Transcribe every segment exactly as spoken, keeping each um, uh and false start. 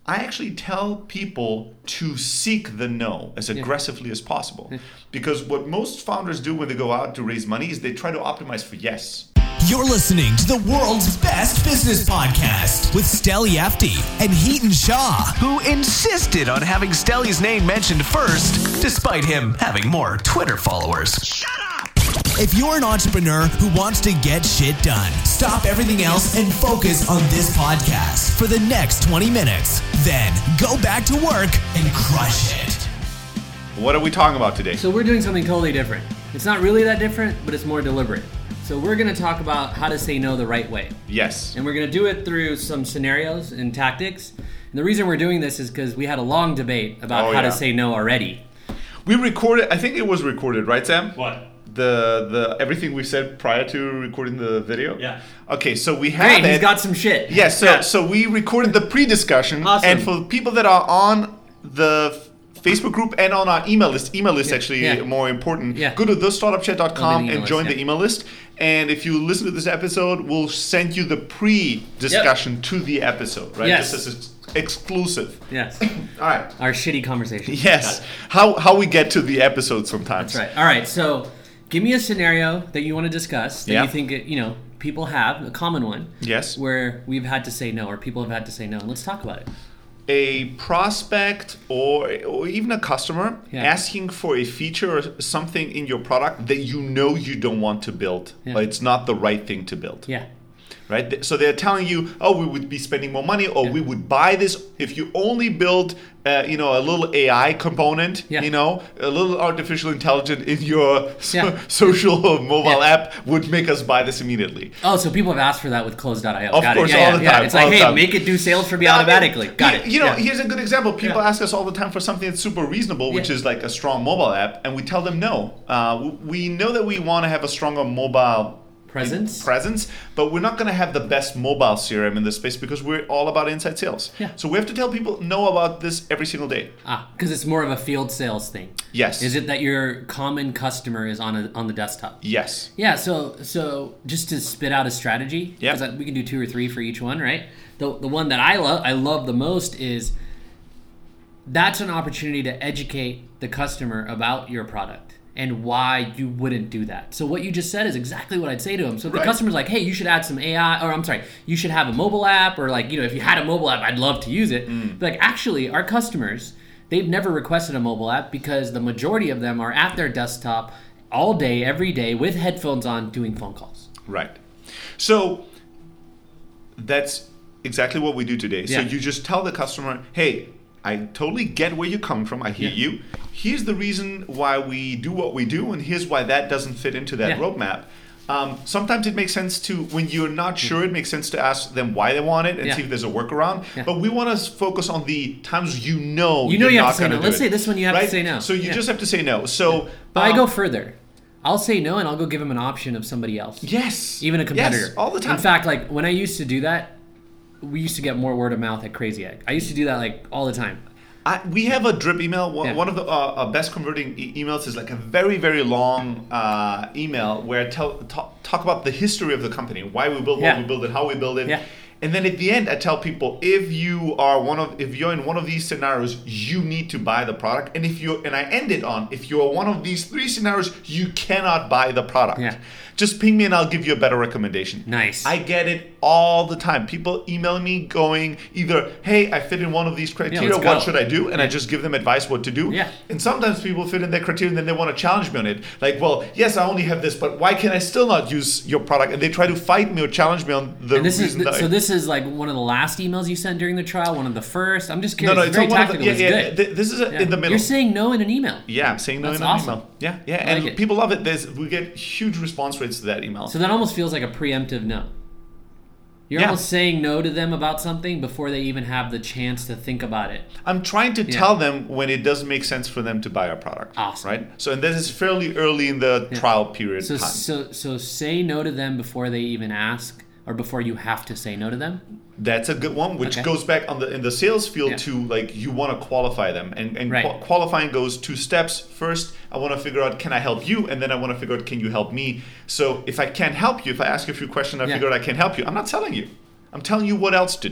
I actually tell people to seek the no as aggressively yeah. as possible. Yeah. Because what most founders do when they go out to raise money is they try to optimize for yes. You're listening to the world's best business podcast with Steli Efti and Hiten Shah, who insisted on having Steli's name mentioned first, despite him having more Twitter followers. Shut up! If you're an entrepreneur who wants to get shit done, stop everything else and focus on this podcast for the next twenty minutes. Then go back to work and crush it. What are we talking about today? So we're doing something totally different. It's not really that different, but it's more deliberate. So we're going to talk about how to say no the right way. Yes. And we're going to do it through some scenarios and tactics. And the reason we're doing this is because we had a long debate about oh, how yeah. to say no already. We recorded, I think it was recorded, right, Sam? What? The the everything we said prior to recording the video? Yeah. Okay, so we have Great, it. he's got some shit. Yeah, so, yeah. so we recorded the pre-discussion. Awesome. And for people that are on the Facebook group and on our email list, email list yeah. actually yeah. more important, yeah. go to the startup chat dot com and list, join yeah. the email list. And if you listen to this episode, we'll send you the pre-discussion yep. to the episode, right? Yes. This is exclusive. Yes. All right. Our shitty conversation. Yes. How how we get to the episode sometimes. That's right. All right, so give me a scenario that you want to discuss that yeah. you think, you know, people have, a common one. Yes. Where we've had to say no, or people have had to say no. And let's talk about it. A prospect or or even a customer yeah. asking for a feature or something in your product that you know you don't want to build, yeah. or it's not the right thing to build. Yeah. Right? So they're telling you, oh, we would be spending more money, or yeah. we would buy this if you only build, uh, you know, a little A I component, yeah. you know, a little artificial intelligence in your so- yeah. social or mobile yeah. app would make us buy this immediately. Oh, so people have asked for that with Close dot io. Of Got course, it. Yeah, all yeah, the yeah. time. It's like, all hey, the time. make it do sales for me Yeah, automatically. Got you, it. You know, yeah. here's a good example. People yeah. ask us all the time for something that's super reasonable, which yeah. is like a strong mobile app, and we tell them no. Uh, we know that we want to have a stronger mobile presence, presence, but we're not going to have the best mobile C R M in this space because we're all about inside sales. Yeah. So we have to tell people no about this every single day. Ah, because it's more of a field sales thing. Yes. Is it that your common customer is on a, on the desktop? Yes. Yeah. So so just to spit out a strategy, yeah, because we can do two or three for each one, right? The the one that I love I love the most is that's an opportunity to educate the customer about your product and why you wouldn't do that. So what you just said is exactly what I'd say to them. So the right. customer's like, hey, you should add some A I, or I'm sorry, you should have a mobile app, or like, you know, if you had a mobile app, I'd love to use it. Mm. But like, actually, our customers, they've never requested a mobile app because the majority of them are at their desktop all day, every day, with headphones on, doing phone calls. Right. So that's exactly what we do today. Yeah. So you just tell the customer, hey, I totally get where you're coming from. I hear yeah. you. Here's the reason why we do what we do, and here's why that doesn't fit into that yeah. roadmap. Um, sometimes it makes sense to, when you're not sure, it makes sense to ask them why they want it and yeah. see if there's a workaround. Yeah. But we want to focus on the times you know you know you're you not have to say no. do Let's it, say this one you have right? to say no. So you yeah. just have to say no. So, yeah. But um, I go further. I'll say no, and I'll go give them an option of somebody else. Yes. Even a competitor. Yes, all the time. In fact, like when I used to do that, we used to get more word of mouth at Crazy Egg. I used to do that like all the time. I, we have a drip email. One, yeah. one of the uh, uh, best converting e- emails is like a very, very long uh, email where I tell, talk, talk about the history of the company, why we build yeah. what we build it, how we build it. Yeah. And then at the end, I tell people, if you are one of, if you're in one of these scenarios, you need to buy the product. And if you, and I end it on, if you are one of these three scenarios, you cannot buy the product. Yeah. Just ping me and I'll give you a better recommendation. Nice. I get it all the time. People email me going either, hey, I fit in one of these criteria, yeah, what go. should I do? And yeah. I just give them advice what to do. Yeah. And sometimes people fit in their criteria and then they want to challenge me on it. Like, well, yes, I only have this, but why can I still not use your product? And they try to fight me or challenge me on the and this reason is, that So I, this is like one of the last emails you sent during the trial, one of the first? I'm just no, curious. no, it's it's very not one of the, tactical. yeah, It's yeah, good. th- this is a, Yeah. in the middle. You're saying no in an email. Yeah, I'm saying no That's in an awesome. email. Yeah, yeah, I and like it. people love it. There's, we get huge response rates to that email. So that almost feels like a preemptive no. You're Yeah. almost saying no to them about something before they even have the chance to think about it. I'm trying to Yeah. tell them when it doesn't make sense for them to buy our product. Awesome. Right? So, and this is fairly early in the Yeah. trial period So time. so so say no to them before they even ask, or before you have to say no to them. That's a good one, which Okay. goes back on the in the sales field Yeah. to like you want to qualify them, and and Right. qua- qualifying goes two steps. First, I want to figure out can I help you, and then I want to figure out can you help me. So if I can't help you, if I ask you a few questions, I Yeah. figure out I can't help you. I'm not selling you. I'm telling you what else to do,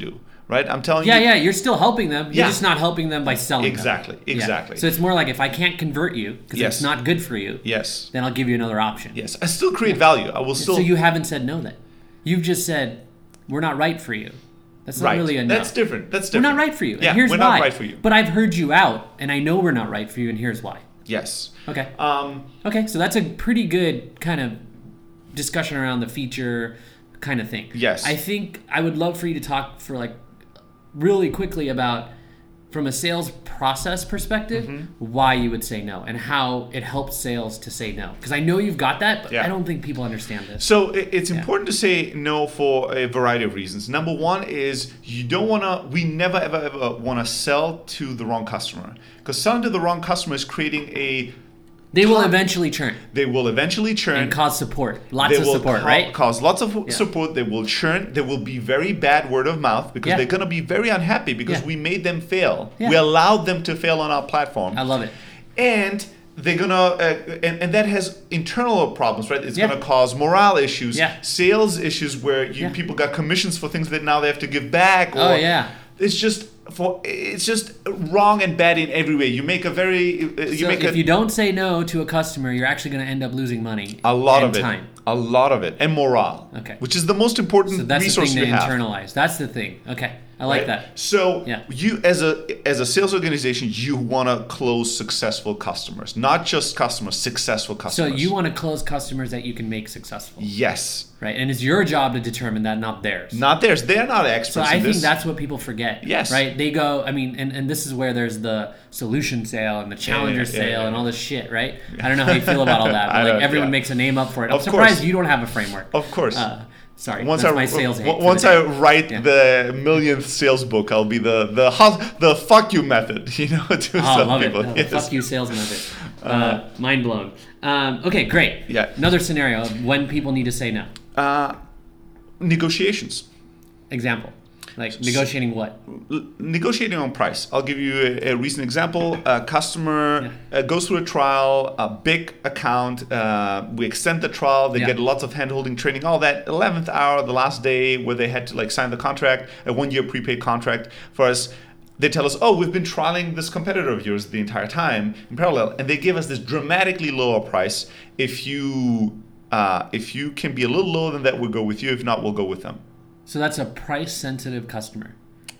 right? I'm telling Yeah, you. yeah, you're still helping them. You're Yeah. just not helping them by selling Exactly, them. Yeah. exactly. So it's more like if I can't convert you because Yes. it's not good for you, Yes. then I'll give you another option. Yes. I still create value. I will still. So you haven't said no then. You've just said, we're not right for you. That's not right. really a no. That's different. That's We're different. not right for you. Yeah, and here's we're why. not right for you. But I've heard you out, and I know we're not right for you, and here's why. Yes. Okay. Um, Okay, so that's a pretty good kind of discussion around the feature kind of thing. Yes. I think I would love for you to talk for like really quickly about, from a sales process perspective, Mm-hmm. why you would say no and how it helps sales to say no. Because I know you've got that, but Yeah. I don't think people understand this. So i- it's important to say no for a variety of reasons. Number one is you don't want to, we never ever ever want to sell to the wrong customer. Because selling to the wrong customer is creating a, They will Tom- eventually churn they will eventually churn. and cause support. Lots They of will support, ca- right? cause lots of support. They will churn. There will be very bad word of mouth because Yeah. they're going to be very unhappy because Yeah. we made them fail. Yeah. We allowed them to fail on our platform. I love it. And they're gonna, uh, and, and that has internal problems, right? It's Yeah. gonna cause morale issues, Yeah. sales issues where you Yeah. people got commissions for things that now they have to give back. Or Oh, yeah. It's just for it's just wrong and bad in every way. You make a very uh, you So make if a, you don't say no to a customer, you're actually going to end up losing money. a lot and of it, time. a lot of it, and morale. Okay. Which is the most important So that's the resource thing to you have. internalize. That's the thing. Okay, I like Right? that. So Yeah. you as a as a sales organization, you want to close successful customers, not just customers, successful So customers. you want to close customers that you can make successful, yes, right? And it's your job to determine that, not theirs. not theirs. They're not So experts. I in think this. that's what people forget. Yes. Right? They go, I mean, and, and this is where there's the solution sale and the challenger yeah, yeah, sale yeah. and all this shit, right? I don't know how you feel about all that, I but like don't- everyone yeah. makes a name up for it. I'm Of surprised course. you don't have a framework. Of course. Uh, sorry, once that's I my sales hate. for the once day. I write Yeah. the millionth sales book, I'll be the the hus- the fuck you method. You know, to Oh, I some love people. it. No, Yes. Fuck you, sales method. Uh, mind blown. Um, okay, great. Yeah. Another scenario of when people need to say no. Uh, negotiations. Example. Like negotiating what? L- negotiating on price. I'll give you a, a recent example. A customer uh, goes through a trial, a big account. Uh, we extend the trial. They Yeah. get lots of hand-holding training. All that. eleventh hour, the last day where they had to like sign the contract, a one-year prepaid contract for us. They tell us, oh, we've been trialing this competitor of yours the entire time in parallel, and they give us this dramatically lower price. If you uh, if you can be a little lower than that, we'll go with you. If not, we'll go with them. So that's a price-sensitive customer.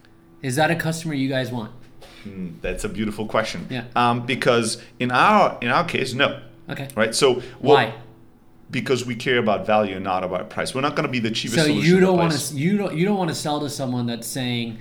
Is that a customer you guys want? Mm, That's a beautiful question. Yeah. Um, because in our in our case, no. Okay. Right. So Why? what- Because we care about value and not about price. We're not going to be the cheapest So solution. you to don't want place. to you don't you don't want to sell to someone that's saying,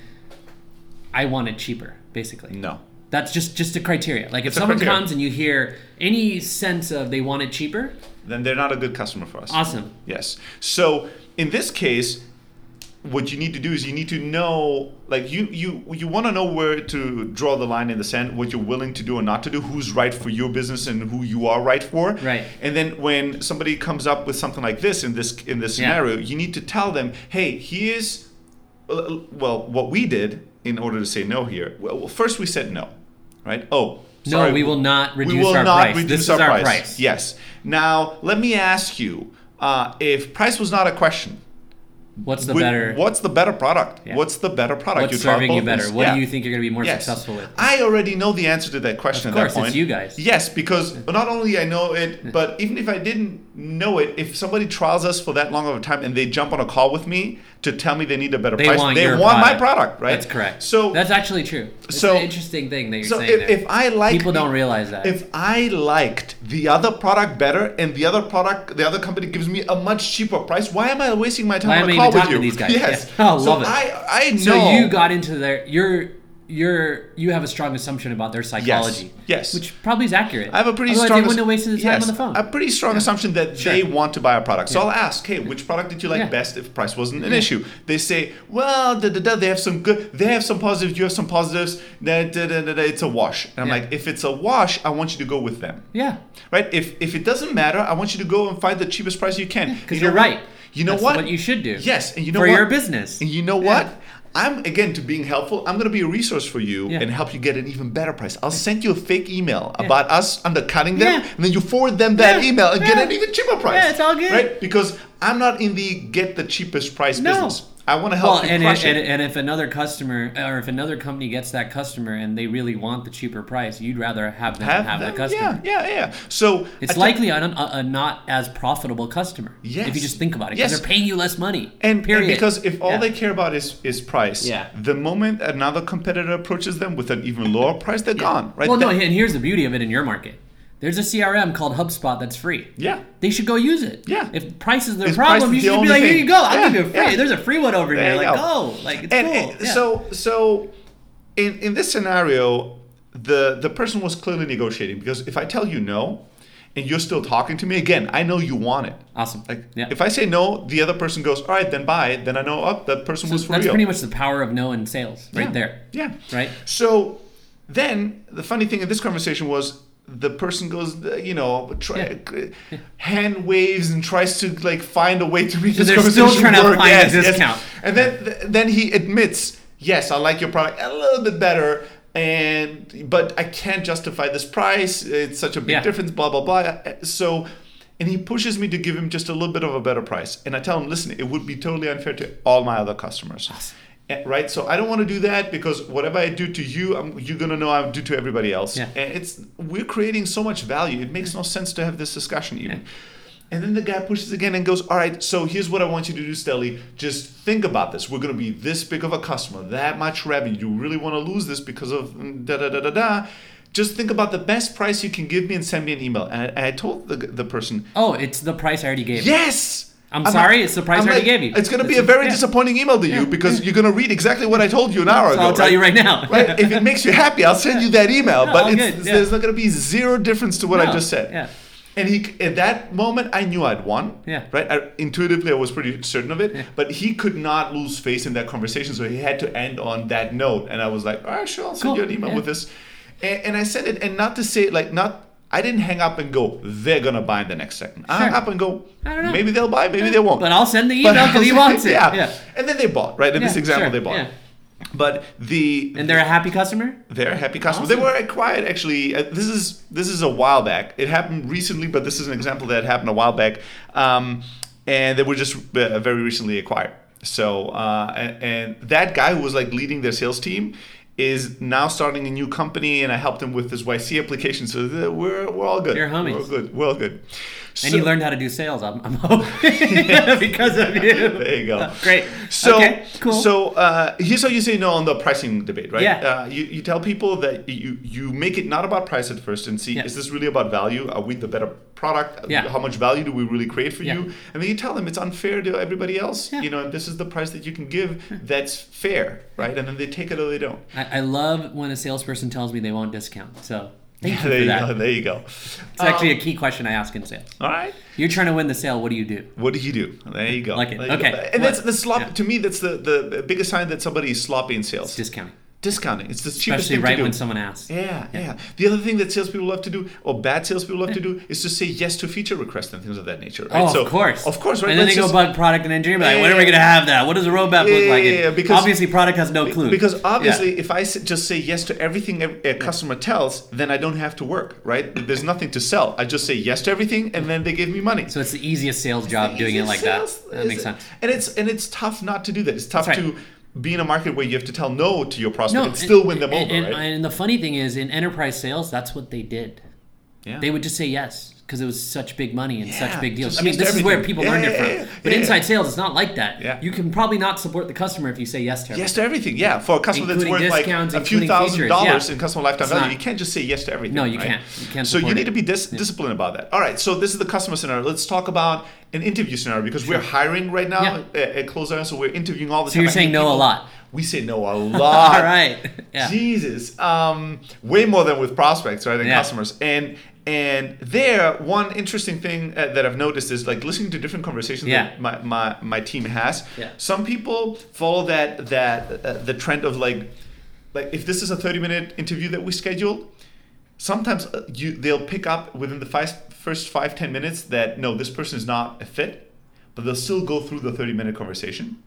"I want it cheaper," basically. No. That's just just a criteria. Like if It's a someone criteria. comes and you hear any sense of they want it cheaper, Then they're not a good customer for us. awesome. Yes. So in this case, what you need to do is you need to know, like you you you want to know where to draw the line in the sand, what you're willing to do or not to do, who's right for your business and who you are right for. Right. And then when somebody comes up with something like this in this in this Yeah. scenario, you need to tell them, hey, here's well what we did in order to say no here. Well, first we said no, right? Oh. No, sorry, we will not we reduce will our not price. reduce This is our our price. price. Yes. Now let me ask you, uh, if price was not a question, What's the would- better? what's the better product? Yeah. What's the better product? What's You try serving you both better? things. What Yeah. do you think you're going to be more Yes. successful with? I already know the answer to that question Of at course, that point. it's you guys. Yes, because not only I know it, but even if I didn't know it, if somebody trials us for that long of a time and they jump on a call with me to tell me they need a better They price, want they your want my product. product, right? That's correct. So that's actually true. It's so- an interesting thing that you're so saying if, there. if I like People the- don't realize that. If I liked the other product better and the other product, the other company gives me a much cheaper price, why am I wasting my time Why on am a I call even with talking you? to these guys? Yes. Yeah. Oh, so love it. I, I know. So you got into their you're you're you have a strong assumption about their psychology. Yes. Which probably is accurate. I have a pretty Otherwise strong they wouldn't have wasted the time yes, on the phone. A pretty strong assumption that Sure. they want to buy a product. So Yeah. I'll ask, hey, which product did you like Yeah. best if price wasn't an Yeah. issue? They say, well, da, da, da, they have some good, they have some positives, you have some positives, da, da, da, da, da, it's a wash. And I'm Yeah. like, if it's a wash, I want you to go with them. yeah. Right? If if it doesn't matter, I want you to go and find the cheapest price you can. Because You you're know what? right. You know That's what? what you should do. Yes, and you know for what? your business. And you know Yeah. what? I'm again to being helpful. I'm going to be a resource for you Yeah. and help you get an even better price. I'll send you a fake email Yeah. about us undercutting them, Yeah. and then you forward them that Yeah. email and get Yeah. an even cheaper price. Yeah, it's all good. right? Because I'm not in the get the cheapest price No. business. I want to help Well, you and, crush and, it. and if another customer or if another company gets that customer and they really want the cheaper price, you'd rather have them have, Have the them? customer. Yeah, yeah, yeah. So It's I likely a, a, a not as profitable customer. Yes. If you just think about it, because Yes. they're paying you less money. And, period. and because if all Yeah. they care about is, is price, Yeah. the moment another competitor approaches them with an even lower price, they're gone. Right? Well, no, That- and here's the beauty of it in your market. There's a C R M called HubSpot that's free. Yeah. They should go use it. Yeah. If price is their If price problem, is you the should be only like, here thing. you go. I'll Yeah, give you a free. yeah. There's a free one over There here. you Like, go. go. Like, it's and, cool. and Yeah. so so in in this scenario, the the person was clearly negotiating, because if I tell you no and you're still talking to me, again, I know you want it. Awesome. Like Yeah. if I say no, the other person goes, all right, then buy. Then I know, oh, that person So was for that's real. pretty much the power of no in sales right Yeah. there. Yeah. Right? So then the funny thing in this conversation was the person goes, uh, you know, try, Yeah. hand waves and tries to like find a way to make So this they're conversation still trying to work. find a Yes, yes. discount. And then th- then he admits, yes, I like your product a little bit better, and but I can't justify this price. It's such a big Yeah. difference. Blah blah blah. So. And he pushes me to give him just a little bit of a better price. And I tell him, listen, it would be totally unfair to all my other customers. Awesome. Eh, Right? So I don't want to do that, because whatever I do to you, I'm, you're going to know I do to everybody else. Yeah. And it's we're creating so much value. It makes no sense to have this discussion even. And then the guy pushes again and goes, all right, so here's what I want you to do, Stelly. Just think about this. We're going to be this big of a customer, that much revenue. You really want to lose this because of da da da da da. Just think about the best price you can give me and send me an email. And I, and I told the, the person, Oh, it's the price I already gave you. yes. I'm sorry, it's the price I already gave you. It's going to be It's- a very yeah. disappointing email to you, because you're going to read exactly what I told you an hour So ago. I'll tell right? you right now. Right? If it makes you happy, I'll send you that email. No, but all it's, good, yeah. there's not going to be zero difference to what I No, just said. yeah. And he, at that moment, I knew I'd won. Yeah. Right. I, intuitively, I was pretty certain of it. But he could not lose face in that conversation, so he had to end on that note. And I was like, all right, sure, I'll send Cool, you an email yeah. with this. And, and I said it, and not to say like not. I didn't hang up and go, they're gonna buy in the next second. I hung Sure. up and go, I don't know. maybe they'll buy, maybe they won't. But I'll send the But email because he I'll- wants it. Yeah. Yeah. And then they bought, right? In this Yeah, example, sure, they bought. yeah. But the And they're a happy customer? they're happy customers. Awesome. They were acquired actually. Uh, this is this is a while back. It happened recently, but this is an example that happened a while back, um, and they were just uh, very recently acquired. So uh, and, and that guy who was like leading their sales team is now starting a new company, and I helped him with his Y C application. So th- we're we're all good. You're homies. We're all good. We're all good. And So- you learned how to do sales, I'm, I'm hoping, because of you. There you go. Great. So, Okay, cool. so uh, here's how you say no on the pricing debate, right? Yeah. Uh, you, you tell people that you, you make it not about price at first and see, Yeah. is this really about value? Are we the better product? Yeah. How much value do we really create for Yeah. you? And then you tell them it's unfair to everybody else. Yeah. You know, this is the price that you can give that's fair, right? And then they take it or they don't. I, I love when a salesperson tells me they won't discount. So thank you there for you that. go. There you go. It's actually a key question I ask in sales. All right. You're trying to win the sale. What do you do? What do you do? There you go. Like it. There you Okay. go. And What? that's the slop. Yeah. To me, that's the, the biggest sign that somebody is sloppy in sales. Discounting. Discounting. It's the cheapest Especially thing right to do. when someone asks. Yeah, yeah. The other thing that salespeople love to do, or bad salespeople love to do, is to say yes to feature requests and things of that nature. Right? Oh, So, of course. Of course, right? And then Let's they go just- bug product and engineering. Like, Yeah, when are we yeah, going to have that? What does the roadmap Yeah, look like? yeah, And yeah, because- obviously, product has no clue. Because obviously, Yeah. if I s- just say yes to everything a a customer tells, then I don't have to work, right? There's nothing to sell. I just say yes to everything, and then they give me money. So it's the easiest sales job doing it like that. Sales That is- makes sense. And it's and it's tough not to do that. It's tough That's to right. be in a market where you have to tell no to your prospect and and- still win them and, over, and, right? and the funny thing is, in enterprise sales, that's what they did. Yeah. They would just say yes because it was such big money and Yeah, such big deals. just I mean, yes to this is where everything. people Yeah, learned it yeah, from. yeah, but yeah, inside yeah. sales, it's not like that. Yeah. You can probably not support the customer if you say yes to everything. Yes to everything, yeah. For a customer that's Including worth like discounts, a few including thousand features, dollars yeah. in customer lifetime It's value, not- you can't just say yes to everything. No, you right? can't. You can't So you support need it. to be dis- disciplined about that. All right, so this is the customer scenario. Let's talk about an interview scenario because we're hiring right now Yeah. at, at Closer, so we're interviewing all the So time. you're I saying hate no a people- lot. We say no a lot. All right. Yeah. Jesus, um, way more than with prospects, right, than Yeah. customers. And and there, one interesting thing uh, that I've noticed is like listening to different conversations Yeah. that my, my, my team has. Yeah. Some people follow that that uh, the trend of like like if this is a thirty minute interview that we scheduled, sometimes uh, you they'll pick up within the five, first five ten minutes that no, this person is not a fit, but they'll still go through the thirty minute conversation.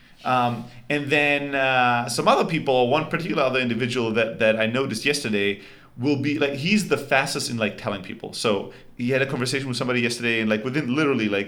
Um, and then uh, some other people, one particular other individual that, that I noticed yesterday will be like, he's the fastest in like telling people. So he had a conversation with somebody yesterday and like within literally like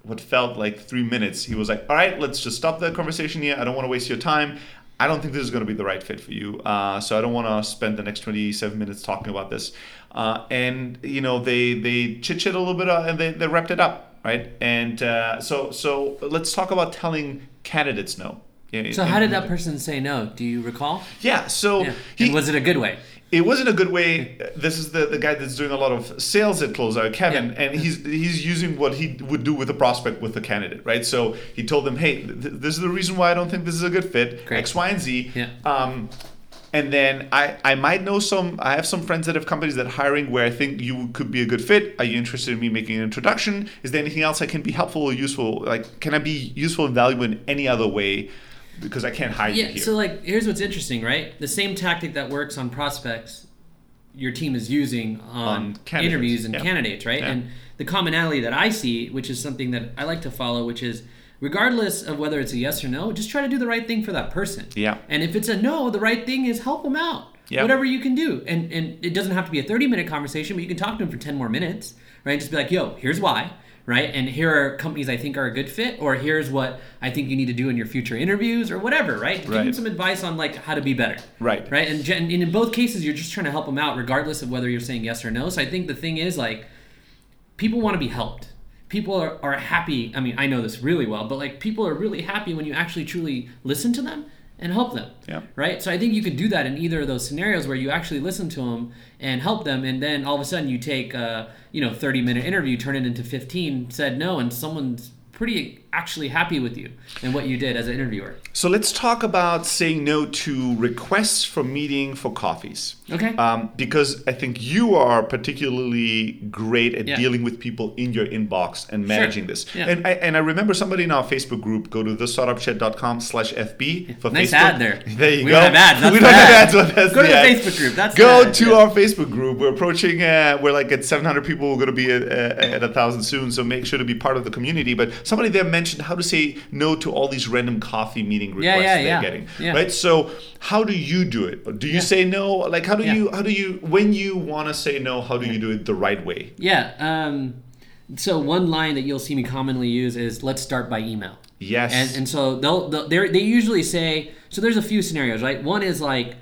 what felt like three minutes, he was like, all right, let's just stop the conversation here. I don't want to waste your time. I don't think this is going to be the right fit for you. Uh, so I don't want to spend the next twenty-seven minutes talking about this. Uh, and, you know, they they chit-chat a little bit uh, and they, they wrapped it up, right? And uh, so so let's talk about telling candidates no. So how did that person say no? Do you recall? Yeah, so... Yeah. He, and was it a good way? It wasn't a good way. This is the, the guy that's doing a lot of sales at Closeout, Kevin, Yeah. and he's he's using what he would do with a prospect with the candidate, right? So he told them, hey, th- this is the reason why I don't think this is a good fit, Great. X, Y, and Z. Yeah. Um, and then I, I might know some, I have some friends that have companies that are hiring where I think you could be a good fit. Are you interested in me making an introduction? Is there anything else I can be helpful or useful? Like, can I be useful and valuable in any other way? Because I can't hire Yeah, you here. so like, here's what's interesting, right? The same tactic that works on prospects, your team is using on, On candidates, interviews and yeah. candidates, right? Yeah. And the commonality that I see, which is something that I like to follow, which is regardless of whether it's a yes or no, just try to do the right thing for that person. Yeah. And if it's a no, the right thing is help them out. Yeah. Whatever you can do. And and it doesn't have to be a thirty-minute conversation, but you can talk to them for ten more minutes, right? Just be like, yo, here's why. Right, and here are companies I think are a good fit, or here's what I think you need to do in your future interviews, or whatever. Right, give Right. them some advice on like how to be better. Right. right, and, and in both cases, you're just trying to help them out, regardless of whether you're saying yes or no. So I think the thing is like, people want to be helped. People are, are happy. I mean, I know this really well, but like people are really happy when you actually truly listen to them and help them. Yeah. Right. So I think you could do that in either of those scenarios where you actually listen to them and help them, and then all of a sudden you take a you know thirty minute interview, turn it into fifteen, said no, and someone's pretty actually happy with you and what you did as an interviewer. So let's talk about saying no to requests for meeting for coffees. Okay. Um, because I think you are particularly great at Yeah. dealing with people in your inbox and managing Sure. this. Yeah. And I and I remember somebody in our Facebook group, go to the startup chat dot com slash F B for Nice Facebook. ad there. There you We go. don't have ads, that's we don't the have ad. ads, but that's Go to the ad. Facebook group, that's Go the ad, to yeah. our Facebook group. We're approaching, uh, we're like at seven hundred people. We're going to be at, uh, at a thousand soon. So make sure to be part of the community. But somebody there mentioned how to say no to all these random coffee meeting requests Yeah, yeah, they're yeah. getting. Yeah. Right? So how do you do it? Do you Yeah. say no? Like how do Yeah. you how do you when you want to say no, how do you do it the right way? Yeah. Um, so one line that you'll see me commonly use is "Let's start by email." Yes. And and so they'll, they'll they they usually say, so there's a few scenarios, right? One is like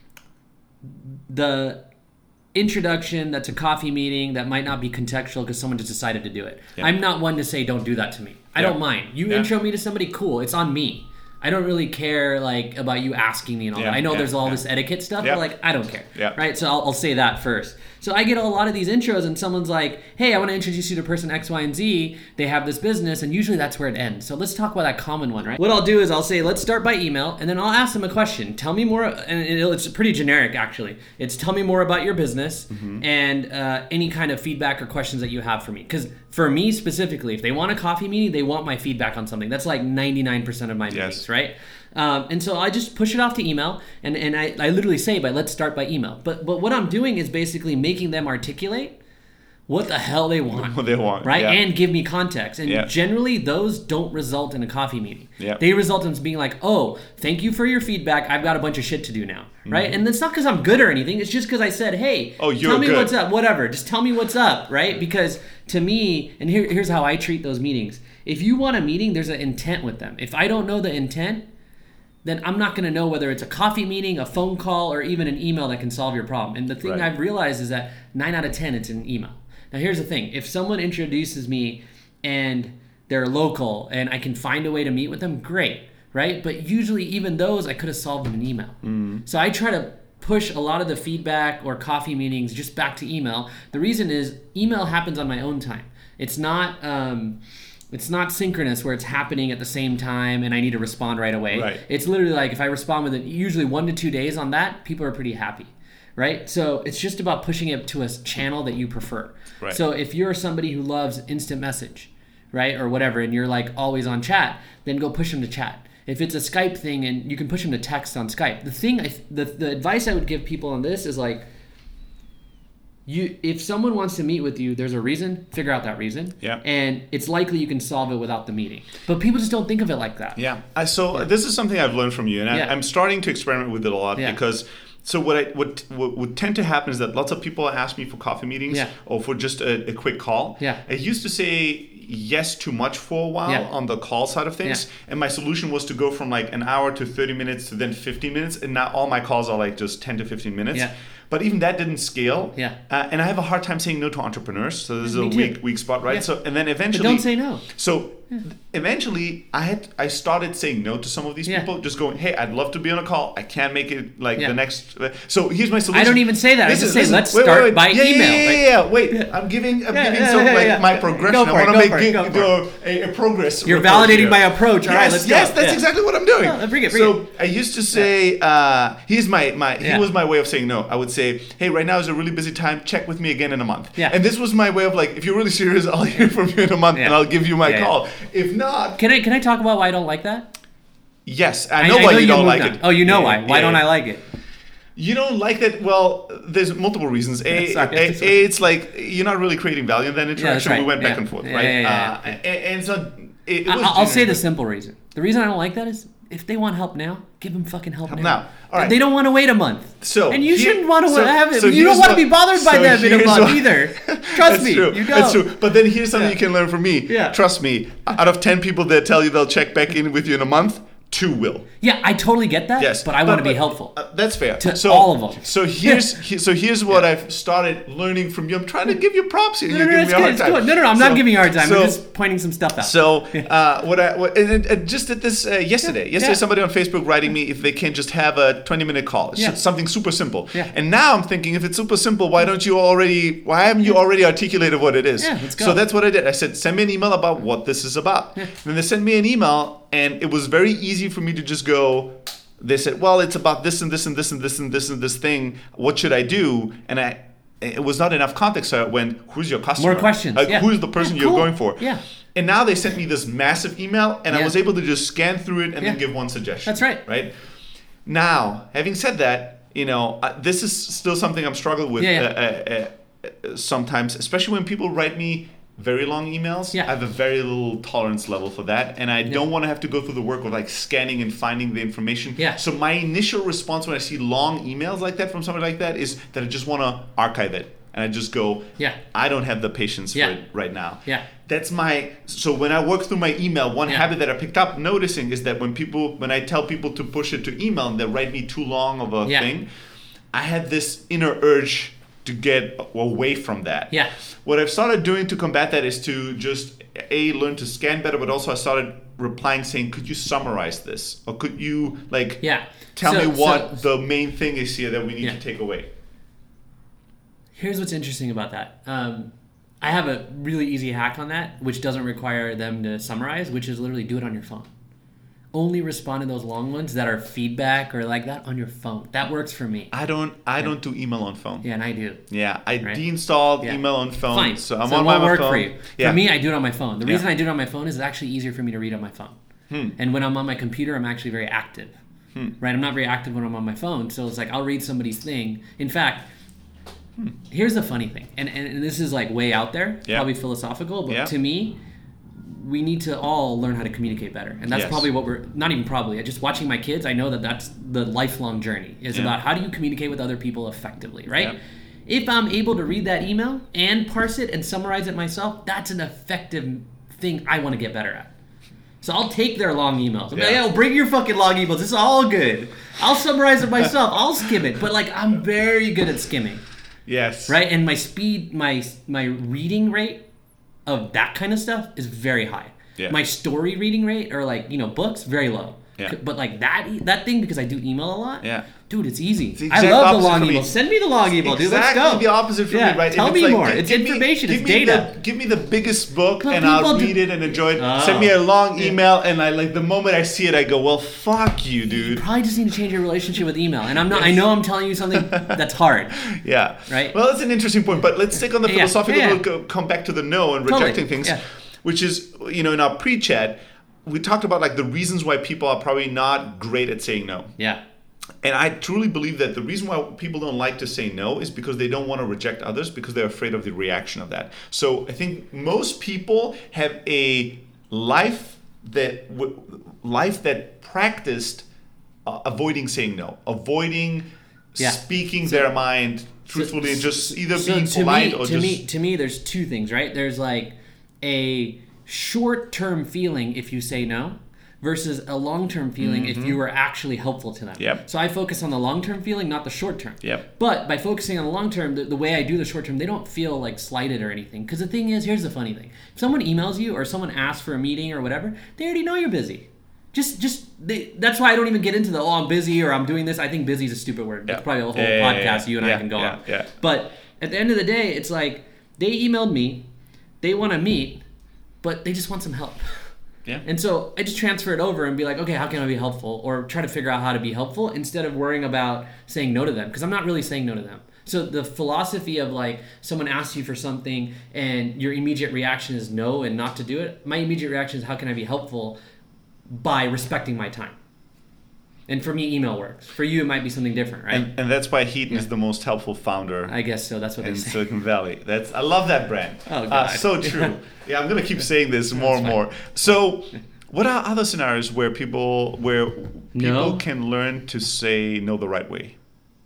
the introduction that's a coffee meeting that might not be contextual because someone just decided to do it. Yeah. I'm not one to say don't do that to me. I Yeah. don't mind. You Yeah. intro me to somebody, cool. It's on me. I don't really care like about you asking me and all Yeah, that. I know yeah, there's all yeah. this etiquette stuff, Yeah. but like I don't care. Yeah. Right? So I'll, I'll say that first. So I get a lot of these intros and someone's like, hey, I want to introduce you to person X, Y, and Z. They have this business, and usually that's where it ends. So let's talk about that common one, right? What I'll do is I'll say, let's start by email, and then I'll ask them a question. Tell me more, and it's pretty generic actually. It's tell me more about your business and uh, any kind of feedback or questions that you have for me. Because for me specifically, if they want a coffee meeting, they want my feedback on something. That's like ninety-nine percent of my meetings, right? Um, and so I just push it off to email, and, and I, I literally say, but let's start by email. But but what I'm doing is basically making them articulate what the hell they want. What they want, Right? yeah. And give me context. And Yeah. generally, those don't result in a coffee meeting. Yeah. They result in being like, oh, thank you for your feedback. I've got a bunch of shit to do now. Right? And it's not because I'm good or anything. It's just because I said, hey, Oh, you're tell me good. what's up. Whatever. Just tell me what's up. Right? Because to me, and here, here's how I treat those meetings. If you want a meeting, there's an intent with them. If I don't know the intent, then I'm not going to know whether it's a coffee meeting, a phone call, or even an email that can solve your problem. And the thing Right. I've realized is that nine out of ten, it's an email. Now, here's the thing. If someone introduces me and they're local and I can find a way to meet with them, great, right? But usually even those, I could have solved in an email. So I try to push a lot of the feedback or coffee meetings just back to email. The reason is email happens on my own time. It's not... Um, It's not synchronous where it's happening at the same time and I need to respond right away. Right. It's literally like if I respond within usually one to two days on that, people are pretty happy, right? So it's just about pushing it to a channel that you prefer. Right. So if you're somebody who loves instant message, right, or whatever, and you're like always on chat, then go push them to chat. If it's a Skype thing, and you can push them to text on Skype. The thing, I, the the advice I would give people on this is like, You, if someone wants to meet with you, there's a reason. Figure out that reason. Yeah. And it's likely you can solve it without the meeting. But people just don't think of it like that. Yeah. I, so this is something I've learned from you, and I, Yeah. I'm starting to experiment with it a lot Yeah. because so what I what, what would tend to happen is that lots of people ask me for coffee meetings Yeah. or for just a, a quick call. Yeah. I used to say yes too much for a while Yeah. on the call side of things, Yeah. and my solution was to go from like an hour to thirty minutes to then fifteen minutes, and now all my calls are like just ten to fifteen minutes. Yeah. But even that didn't scale. Yeah. Uh, and I have a hard time saying no to entrepreneurs. So this is Me a too. weak weak spot, right? Yeah. So and then But eventually don't say no. So eventually I had I started saying no to some of these Yeah. people, just going, hey, I'd love to be on a call. I can't make it like Yeah. the next. Uh, so here's my solution. I don't even say that. I Listen, just say, listen, let's wait, start wait, wait. by yeah, email. Yeah, yeah, Like- yeah, yeah. Wait, I'm giving I'm Yeah, giving yeah, some yeah, like yeah. my progression. Go for I it, want go to make for it, it, go for go a, a progress. You're report validating here. my approach. All right, Yes, let's go. yes, that's Yeah. exactly what I'm doing. Yeah, bring it, bring so it. I used to say, uh, here's my my Yeah. he was my way of saying no. I would say, hey, right now is a really busy time. Check with me again in a month. Yeah. And this was my way of like, if you're really serious, I'll hear from you in a month, Yeah. and I'll give you my Yeah, yeah. call. If not, Can I can I talk about why I don't like that? yes, I know why you don't moved like on. it. Oh, you know Yeah, why? Why yeah, don't yeah. I like it? You don't like that? Well, there's multiple reasons. A, Sorry, a, sorry. A, it's like you're not really creating value in that interaction. right. We went back Yeah. and forth, Yeah, right? yeah, yeah, uh, yeah. And, and so it, it I, was. I'll say the genuinely- simple reason. The reason I don't like that is if they want help now, give them fucking help, Help now. now. All right. They don't want to wait a month. So and you here- shouldn't want to so- have it. so you don't here's want to what- be bothered by so them in a here's month what- either. Trust That's me, true. you don't. That's true. But then here's something Yeah. you can learn from me. Yeah. Trust me. Out of ten people that tell you they'll check back in with you in a month, two will. Yeah, I totally get that. Yes, but I want to be helpful. Uh, that's fair. To so, all of them. So here's he, so here's what I've started learning from you. I'm trying to give you props here. No, You're no, no, giving it's me a good, hard it's time. good. No, no, no, I'm So- not giving you a hard time. So, I'm just pointing some stuff out. So uh, what I what, and, and just did this uh, yesterday. Yeah, Yesterday, yeah. somebody on Facebook writing me if they can just have a twenty minute call. It's Yeah. just something super simple. Yeah. And now I'm thinking, if it's super simple, why don't you already? Why haven't you already articulated what it is? Yeah, let's go. So that's what I did. I said, send me an email about what this is about. Yeah. And they sent me an email, and it was very easy for me to just go. They said, well, it's about this and this and this and this and this and this thing. What should I do? And I, it was not enough context. So I went, who's your customer? More questions, Like, yeah. who's the person Yeah, you're cool. going for? Yeah. And now they sent me this massive email, and I Yeah. was able to just scan through it and Yeah. then give one suggestion. That's right. Right. Now, having said that, you know, uh, this is still something I'm struggling with Yeah, yeah. Uh, uh, uh, sometimes, especially when people write me very long emails. Yeah. I have a very little tolerance level for that, and I don't want to have to go through the work of like scanning and finding the information. Yeah. So my initial response when I see long emails like that from somebody like that is that I just want to archive it. And I just go, Yeah. I don't have the patience Yeah. for it right now. Yeah. That's my, so when I work through my email, one Yeah. habit that I picked up noticing is that when people, when I tell people to push it to email and they write me too long of a Yeah. thing, I have this inner urge to get away from that. Yeah. What I've started doing to combat that is to just, A, learn to scan better, but also I started replying saying, could you summarize this? Or could you, like, Yeah. tell So- me what so- the main thing is here that we need Yeah. to take away? Here's what's interesting about that. Um, I have a really easy hack on that, which doesn't require them to summarize, which is literally do it on your phone. Only respond to those long ones that are feedback or like that on your phone. That works for me. I don't, I don't do email on phone. Yeah, and I do. Yeah, I Right. deinstalled Yeah. email on phone, Fine. so I'm so on it my won't work phone. for you. Yeah. For me, I do it on my phone. The Yeah. reason I do it on my phone is it's actually easier for me to read on my phone. Hmm. And when I'm on my computer, I'm actually very active. Hmm. Right? I'm not very active when I'm on my phone. So it's like I'll read somebody's thing. In fact, here's the funny thing, and, and, and this is like way out there, Yeah. probably philosophical, but Yeah. to me, we need to all learn how to communicate better. And that's Yes. probably what we're, not even probably, just watching my kids, I know that that's the lifelong journey, is Yeah. about how do you communicate with other people effectively, right? Yeah. If I'm able to read that email and parse it and summarize it myself, that's an effective thing I want to get better at. So I'll take their long emails. I'm like, Yeah. yo, bring your fucking long emails. It's all good. I'll summarize it myself. I'll skim it. But like, I'm very good at skimming. Yes. Right, and my speed, my my reading rate of that kind of stuff is very high. Yeah. My story reading rate, or like you know books, very low. Yeah. But like that that thing, because I do email a lot. Yeah. Dude, it's easy. It's the I exact love the opposite long for me. email. Send me the long email, dude. Let's Exactly go. the opposite for Yeah, me, right? Tell If me like, more. gi- It's give me- information. give It's me data. The, give me the biggest book, But and I'll people do- read it and enjoy it. Oh. Send me a long Yeah. email, and I like the moment I see it, I go, "Well, fuck you, You dude." probably just need to change your relationship with email. And I'm not. I know I'm telling you something that's hard. Yeah. Right? Well, that's an interesting point, but let's stick on the Yeah, philosophical. yeah, yeah. We'll go, come back to the no and Totally, rejecting things, yeah. which is, you know, in our pre-chat, we talked about like the reasons why people are probably not great at saying no. Yeah. And I truly believe that the reason why people don't like to say no is because they don't want to reject others because they're afraid of the reaction of that. So I think most people have a life that w- life that practiced uh, avoiding saying no, avoiding yeah. speaking so, their mind truthfully so, and just either so being to polite me, or to just... Me, to me, there's two things, right? There's like a short-term feeling if you say no versus a long-term feeling mm-hmm. if you were actually helpful to them. Yep. So I focus on the long-term feeling, not the short-term. Yep. But by focusing on the long-term, the, the way I do the short-term, they don't feel like slighted or anything. Because the thing is, here's the funny thing. If someone emails you or someone asks for a meeting or whatever, they already know you're busy. Just, just they, that's why I don't even get into the, oh, I'm busy or I'm doing this. I think busy is a stupid word. That's yeah. probably a whole yeah, podcast yeah, yeah. you and yeah, I can go yeah, on. Yeah. But at the end of the day, it's like they emailed me, they want to meet, but they just want some help. Yeah. And so I just transfer it over and be like, okay, how can I be helpful? Or try to figure out how to be helpful instead of worrying about saying no to them. Because I'm not really saying no to them. So the philosophy of like someone asks you for something and your immediate reaction is no and not to do it. My immediate reaction is how can I be helpful by respecting my time. And for me, email works. For you, it might be something different, right? And, and that's why Heaton yeah. is the most helpful founder. I guess so. That's what in they say. Silicon Valley. That's I love that brand. Oh, God. Uh, so true. Yeah, I'm gonna keep saying this more and more. So, what are other scenarios where people where people no. can learn to say no the right way?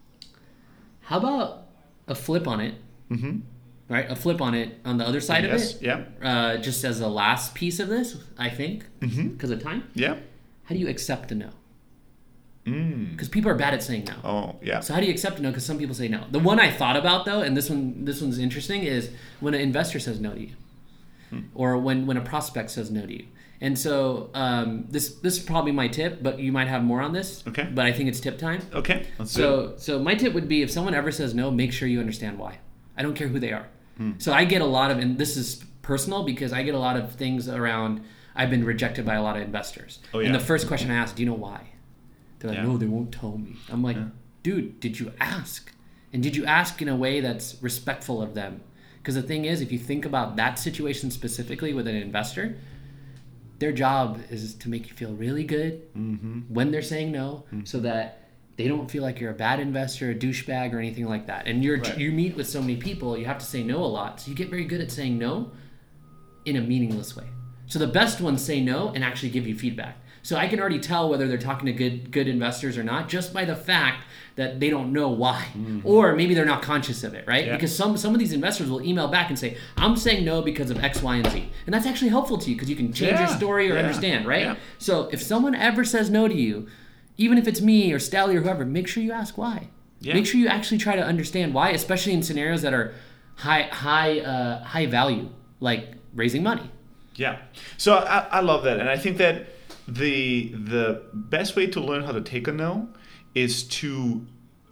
How about a flip on it? Mm-hmm. Right, a flip on it on the other side yes. of it. Yeah. Uh, just as a last piece of this, I think, because mm-hmm. of time. Yeah. How do you accept a no? Because mm. people are bad at saying no. Oh, yeah. So how do you accept a no? Because some people say no. The one I thought about though, and this one, this one's interesting, is when an investor says no to you, hmm. or when when a prospect says no to you. And so um, this this is probably my tip, but you might have more on this. Okay. But I think it's tip time. Okay. Let's so do it. so my tip would be if someone ever says no, make sure you understand why. I don't care who they are. Hmm. So I get a lot of, and this is personal because I get a lot of things around. I've been rejected by a lot of investors. Oh, yeah. And the first question I ask, do you know why? They're like, yeah. no, they won't tell me. I'm like, yeah. dude, did you ask? And did you ask in a way that's respectful of them? Because the thing is, if you think about that situation specifically with an investor, their job is to make you feel really good mm-hmm. when they're saying no, mm-hmm. so that they don't feel like you're a bad investor, a douchebag, or anything like that. And you're right. you meet with so many people, you have to say no a lot. So you get very good at saying no in a meaningless way. So the best ones say no and actually give you feedback. So I can already tell whether they're talking to good good investors or not just by the fact that they don't know why. Mm-hmm. Or maybe they're not conscious of it, right? Yeah. Because some, some of these investors will email back and say, I'm saying no because of X, Y, and Z. And that's actually helpful to you because you can change yeah. your story or yeah. understand, right? Yeah. So if someone ever says no to you, even if it's me or Stally or whoever, make sure you ask why. Yeah. Make sure you actually try to understand why, especially in scenarios that are high high uh, high value, like raising money. Yeah. So I, I love that. And I think that the the best way to learn how to take a no is to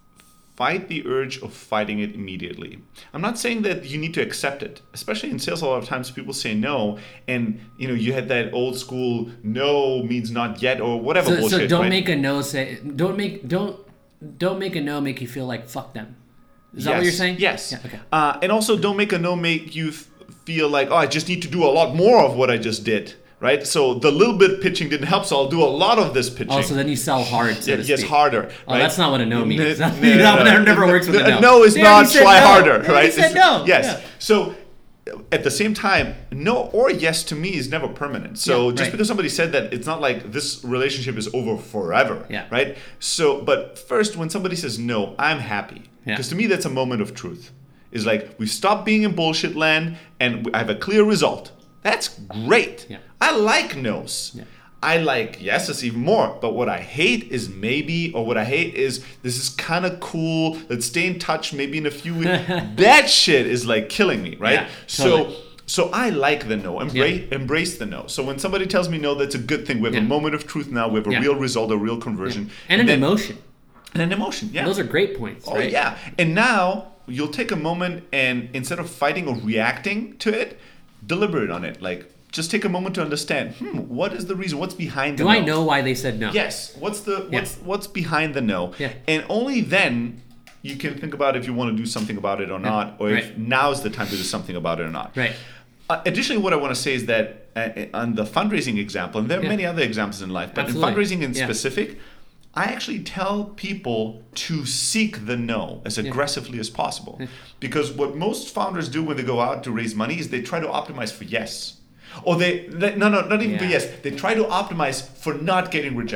fight the urge of fighting it immediately. I'm not saying that you need to accept it. Especially in sales, a lot of times people say no, and you know you had that old school no means not yet or whatever so, bullshit. So don't right? make a no say don't make don't don't make a no make you feel like fuck them. Is that yes. what you're saying? Yes. Yeah, okay. Uh, and also don't make a no make you f- feel like, oh, I just need to do a lot more of what I just did. Right, so the little bit pitching didn't help, so I'll do a lot of this pitching. Oh, so then you sell hard, so to yes, speak. harder. Right? Oh, that's not what a no means. No, no, no, no, never works with a no. No is they not try no. harder, they right? Said no. Yes. Yeah. So at the same time, no or yes to me is never permanent. So yeah, just right. because somebody said that, it's not like this relationship is over forever. Yeah. Right. So, but first, when somebody says no, I'm happy because yeah. to me that's a moment of truth. It's like we stop being in bullshit land and I have a clear result. That's great. Yeah. I like no's. Yeah. I like yeses even more. But what I hate is maybe, or what I hate is this is kind of cool. Let's stay in touch maybe in a few weeks. That shit is like killing me, right? Yeah, totally. So so I like the no. Embrace, yeah. embrace the no. So when somebody tells me no, that's a good thing. We have yeah. a moment of truth now. We have a yeah. real result, a real conversion. Yeah. And, and an then, emotion. And an emotion, yeah. Those are great points, oh, right? yeah. And now you'll take a moment and instead of fighting or reacting to it, deliberate on it. Like, just take a moment to understand, hmm, what is the reason? What's behind the Do no? I know why they said no? Yes. What's the what's yeah. what's behind the no? Yeah. And only then you can think about if you want to do something about it or yeah. not, or right. if now's the time to do something about it or not. Right. Uh, additionally, what I want to say is that uh, on the fundraising example, and there are yeah. many other examples in life, but Absolutely. in fundraising in yeah. specific, I actually tell people to seek the no as aggressively yeah. as possible. Yeah. Because what most founders do when they go out to raise money is they try to optimize for yes. Or they, they no, no, not even yeah. for yes. They try to optimize for not getting rejected.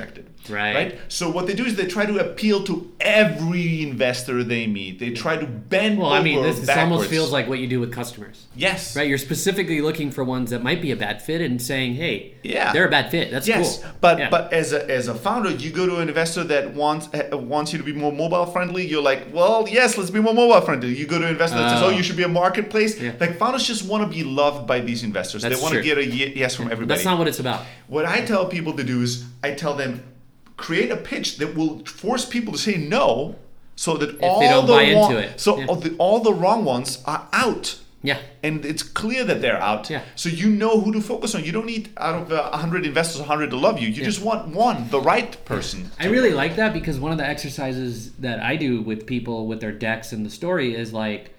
Right. Right. So what they do is they try to appeal to every investor they meet. They try to bend Well, over I mean, this, this backwards. almost feels like what you do with customers. Yes. Right? You're specifically looking for ones that might be a bad fit and saying, hey, Yeah. they're a bad fit. That's Yes, cool. but Yeah. but as a as a founder, you go to an investor that wants uh, wants you to be more mobile friendly. You're like, well, yes, let's be more mobile friendly. You go to an investor that says, Oh. oh, you should be a marketplace. Yeah. Like founders just want to be loved by these investors. That's they want to true. get a ye- yes from everybody. That's not what it's about. What I tell people to do is I tell them create a pitch that will force people to say no, so that all they don't the buy wrong, into it. so Yeah. all, the, all the wrong ones are out. Yeah. And it's clear that they're out. Yeah. So you know who to focus on. You don't need out of uh, one hundred investors, one hundred to love you. You just want one, the right person. I really like that because one of the exercises that I do with people with their decks and the story is like,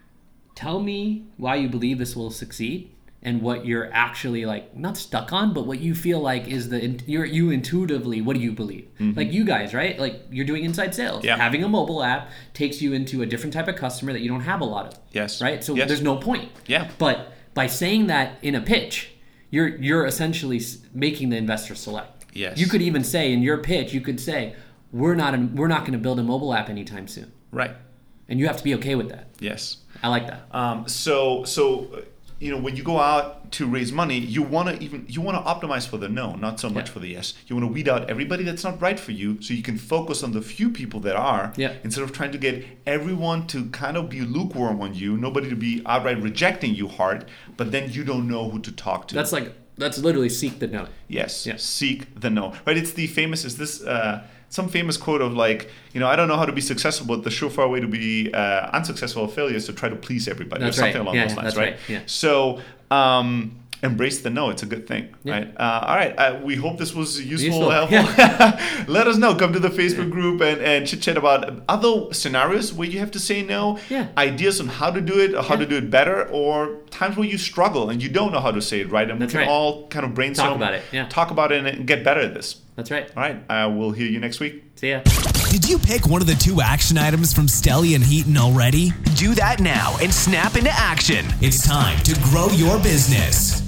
tell me why you believe this will succeed and what you're actually like not stuck on, but what you feel like is the you're you intuitively what do you believe? Mm-hmm. Like you guys, right? Like you're doing inside sales. Yeah. Having a mobile app takes you into a different type of customer that you don't have a lot of. Yes. Right? So Yes. there's no point. Yeah. But by saying that in a pitch, you're you're essentially s- making the investor select. Yes. You could even say in your pitch, you could say, "We're not an, we're not going to build a mobile app anytime soon," Right. and you have to be okay with that. Yes. I like that. Um, so so uh, you know when you go out to raise money, you want to even you want to optimize for the no, not so much Yeah. for the yes. You want to weed out everybody that's not right for you, so you can focus on the few people that are. Yeah. Instead of trying to get everyone to kind of be lukewarm on you, nobody to be outright rejecting you hard, but then you don't know who to talk to. That's like that's literally seek the no. Yes, Yeah. seek the no. Right? It's the famous, is this uh, some famous quote of like, you know, I don't know how to be successful, but the surefire way to be uh, unsuccessful or failure is to try to please everybody That's or something right. along Yeah, those lines, that's right? right. Yeah. So, um, embrace the no. It's a good thing, Yeah. right? Uh, all right. Uh, we hope this was useful, Useful. helpful. Let us know. Come to the Facebook group and, and chit chat about other scenarios where you have to say no, Yeah. ideas on how to do it or how Yeah. to do it better, or times where you struggle and you don't know how to say it right. And That's we can right. all kind of brainstorm, Talk about it, yeah. talk about it and get better at this. That's right. All right. Uh, we'll hear you next week. See ya. Did you pick one of the two action items from Stelly and Heaton already? Do that now and snap into action. It's time to grow your business.